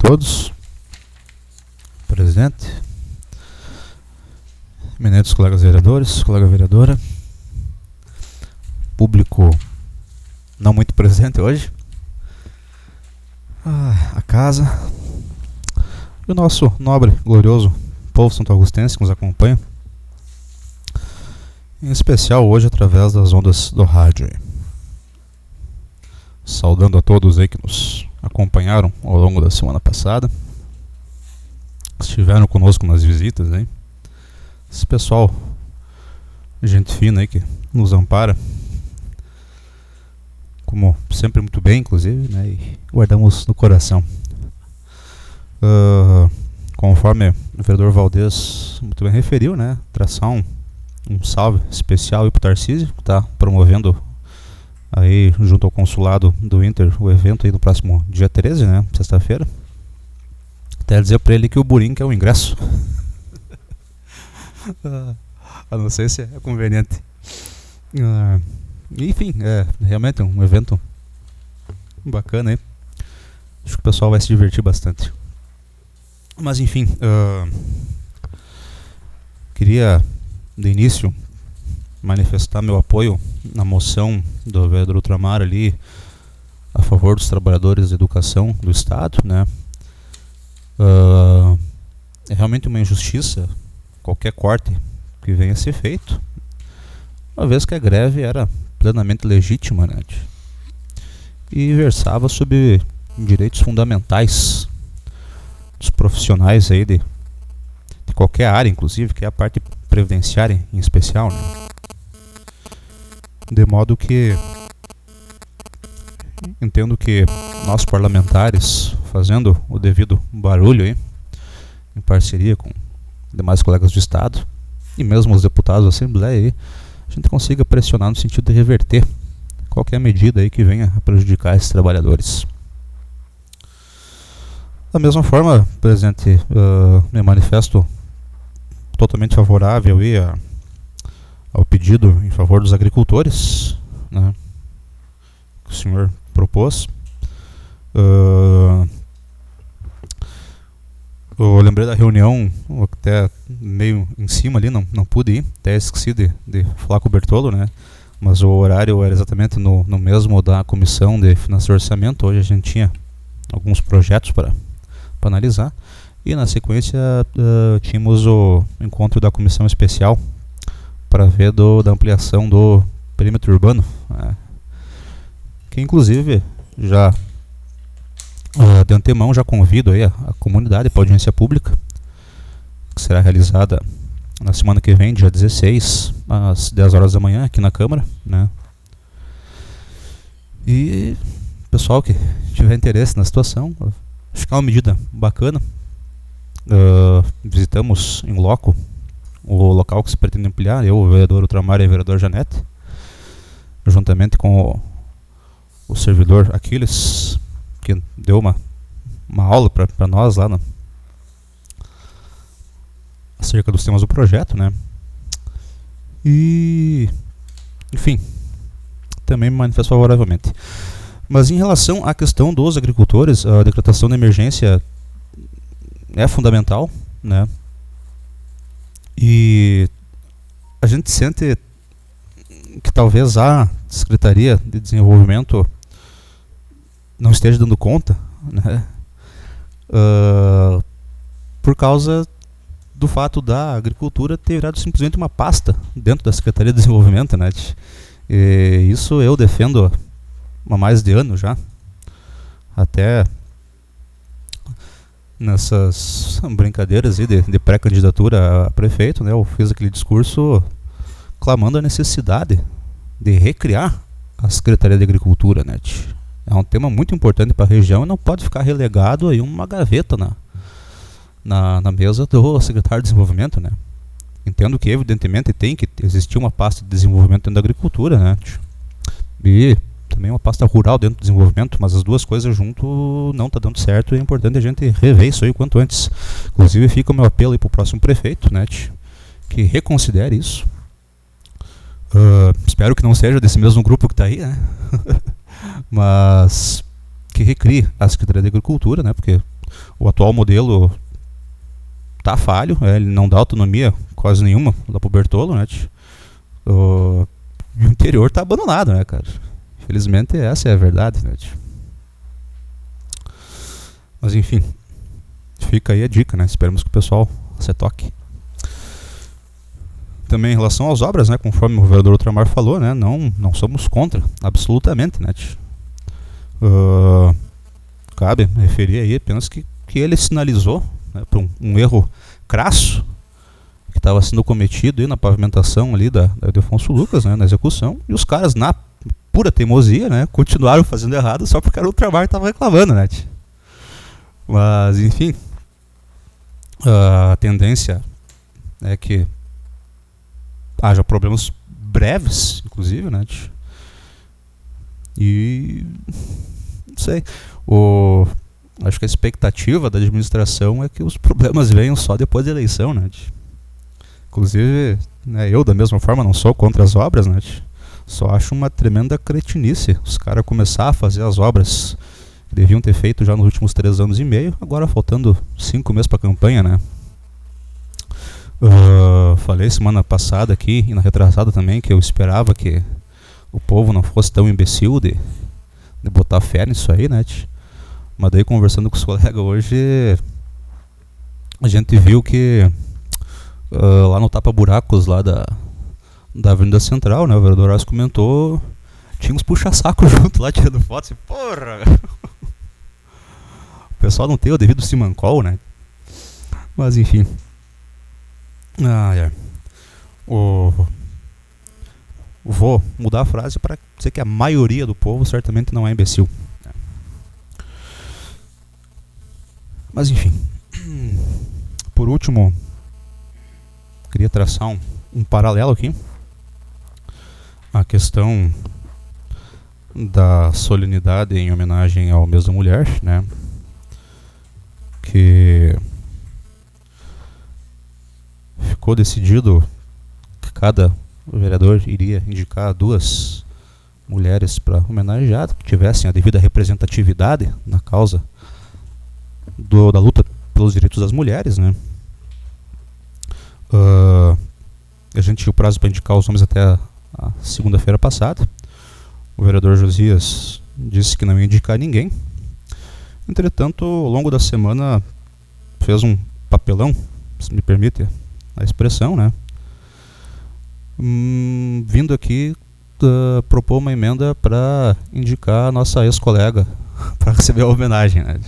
todos. Presente. Eminentes colegas vereadores, colega vereadora. Público não muito presente hoje. A casa. E o nosso nobre, glorioso povo santo-agustense que nos acompanha. Em especial hoje através das ondas do rádio. Saudando a todos aí que nos acompanharam ao longo da semana passada. Estiveram conosco nas visitas aí. Esse pessoal, gente fina aí que nos ampara. Como sempre muito bem, inclusive, né? E guardamos no coração. Conforme o vereador Valdez muito bem referiu, né? Traçar um salve especial aí pro Tarcísio, que está promovendo aí junto ao consulado do Inter o evento aí no próximo dia 13, né? Sexta-feira. Até dizer pra ele que o Burim quer o ingresso. A não sei se é conveniente. Enfim, é realmente um evento bacana aí. Acho que o pessoal vai se divertir bastante. Mas enfim, queria de início manifestar meu apoio na moção do vereador Ultramar ali a favor dos trabalhadores da educação do Estado, né? É realmente uma injustiça qualquer corte que venha a ser feito, uma vez que a greve era plenamente legítima, né? E versava sobre direitos fundamentais dos profissionais aí de qualquer área, inclusive, que é a parte previdenciária em especial, né? De modo que entendo que nós parlamentares, fazendo o devido barulho aí, em parceria com demais colegas do Estado e mesmo os deputados da Assembleia aí, a gente consiga pressionar no sentido de reverter qualquer medida aí que venha a prejudicar esses trabalhadores. Da mesma forma, presidente, me manifesto totalmente favorável aí ao pedido em favor dos agricultores, né, que o senhor propôs. Eu lembrei da reunião, até meio em cima ali, não pude ir, até esqueci de falar com o Bertolo, né? Mas o horário era exatamente no mesmo da Comissão de Finanças e Orçamento. Hoje a gente tinha alguns projetos para analisar. E na sequência tínhamos o encontro da Comissão Especial para ver da ampliação do perímetro urbano, né? Que inclusive já de antemão já convido aí a comunidade para audiência pública, que será realizada na semana que vem, dia 16, às 10 horas da manhã, aqui na Câmara, né? E pessoal que tiver interesse na situação, acho que é uma medida bacana. Visitamos em loco o local que se pretende ampliar, eu, o vereador Ultramar e o vereador Janete, juntamente com o servidor Aquiles, que deu uma aula para nós lá acerca dos temas do projeto, né? E enfim, também me manifesto favoravelmente. Mas em relação à questão dos agricultores, a decretação de emergência é fundamental, né? E a gente sente que talvez a Secretaria de Desenvolvimento não esteja dando conta, né? Por causa do fato da agricultura ter virado simplesmente uma pasta dentro da Secretaria de Desenvolvimento, né? E isso eu defendo há mais de ano já, até nessas brincadeiras aí de pré-candidatura a prefeito, né? Eu fiz aquele discurso clamando a necessidade de recriar a Secretaria de Agricultura, né? É um tema muito importante para a região e não pode ficar relegado aí uma gaveta na mesa do secretário de Desenvolvimento, né? Entendo que evidentemente tem que existir uma pasta de desenvolvimento dentro da agricultura, né? E também uma pasta rural dentro do desenvolvimento, mas as duas coisas junto não está dando certo e é importante a gente rever isso aí o quanto antes. Inclusive fica o meu apelo aí para o próximo prefeito, né? Que reconsidere isso. Espero que não seja desse mesmo grupo que está aí, né? Mas que recrie a Secretaria de Agricultura, né? Porque O atual modelo tá falho, ele não dá autonomia quase nenhuma lá pro Bertolo, né? O interior tá abandonado, né, cara? Infelizmente essa é a verdade, né? Mas enfim, fica aí a dica, né? Esperamos que o pessoal se toque. Também em relação às obras, né? Conforme o vereador Ultramar falou, né? Não somos contra, absolutamente, né? Cabe referir aí apenas que ele sinalizou, né, por um erro crasso que estava sendo cometido aí na pavimentação ali da Ildefonso Lucas, né? Na execução, e os caras, na pura teimosia, né? Continuaram fazendo errado só porque o Ultramar estava reclamando, né? Mas, enfim, a tendência é que haja problemas breves, inclusive, né? E não sei. Acho que a expectativa da administração é que os problemas venham só depois da eleição, né? Inclusive, né, eu da mesma forma não sou contra as obras, né? Só acho uma tremenda cretinice os caras começar a fazer as obras que deviam ter feito já nos últimos 3 anos e meio, agora faltando 5 meses para a campanha, né? Falei semana passada aqui e na retrasada também que eu esperava que o povo não fosse tão imbecil de botar fé nisso aí, né? Mas daí, conversando com os colegas hoje, a gente viu que lá no tapa-buracos lá da Avenida Central, né, o vereador Horácio comentou, tinha uns puxa-saco junto lá tirando foto, assim, porra! O pessoal não tem o devido simancol, né? Mas enfim. Vou mudar a frase para dizer que a maioria do povo certamente não é imbecil. Mas enfim, por último, queria traçar um paralelo aqui. A questão da solenidade em homenagem ao mês da mulher, né? Que ficou decidido que cada vereador iria indicar 2 mulheres para homenagear, que tivessem a devida representatividade na causa da luta pelos direitos das mulheres, né? A gente tinha o prazo para indicar os nomes até a segunda-feira passada. O vereador Josias disse que não ia indicar ninguém. Entretanto, ao longo da semana fez um papelão, se me permite a expressão, né? Vindo aqui propor uma emenda para indicar a nossa ex-colega para receber a homenagem, né?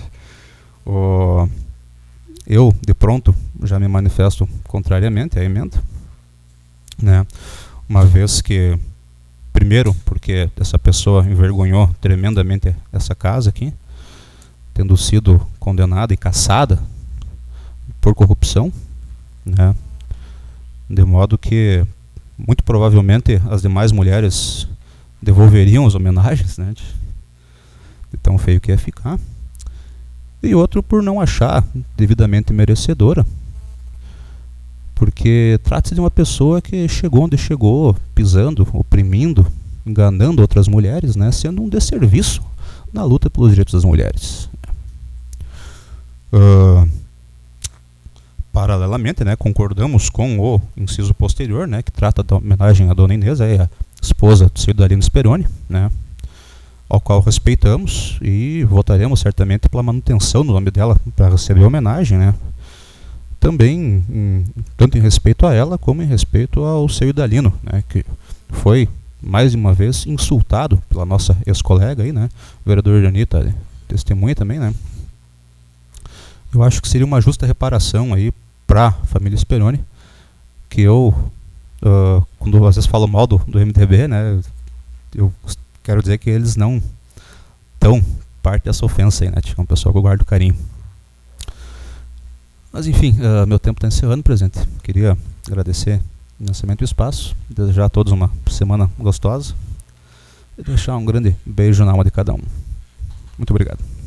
Eu, de pronto, já me manifesto contrariamente à emenda, né? Uma vez que, primeiro, porque essa pessoa envergonhou tremendamente essa casa aqui, tendo sido condenada e caçada por corrupção, né? De modo que, muito provavelmente, as demais mulheres devolveriam as homenagens, né? De tão feio que ia ficar. E outro por não achar devidamente merecedora, porque trata-se de uma pessoa que chegou onde chegou, pisando, oprimindo, enganando outras mulheres, né, sendo um desserviço na luta pelos direitos das mulheres. Paralelamente, né, concordamos com o inciso posterior, né, que trata da homenagem à dona Inês, a esposa do senhor Darino Speroni, né, ao qual respeitamos e votaremos certamente pela manutenção do nome dela para receber a homenagem, né? Também, tanto em respeito a ela como em respeito ao seu Idalino, né? Que foi, mais uma vez, insultado pela nossa ex-colega aí, né? O vereador Janita, testemunha também, né? Eu acho que seria uma justa reparação aí para a família Speroni, que eu, quando às vezes falo mal do MDB, né? Eu quero dizer que eles não estão parte dessa ofensa aí, né? É um pessoal que eu guardo carinho. Mas enfim, meu tempo está encerrando, presidente. Queria agradecer imensamente o espaço, desejar a todos uma semana gostosa e deixar um grande beijo na alma de cada um. Muito obrigado.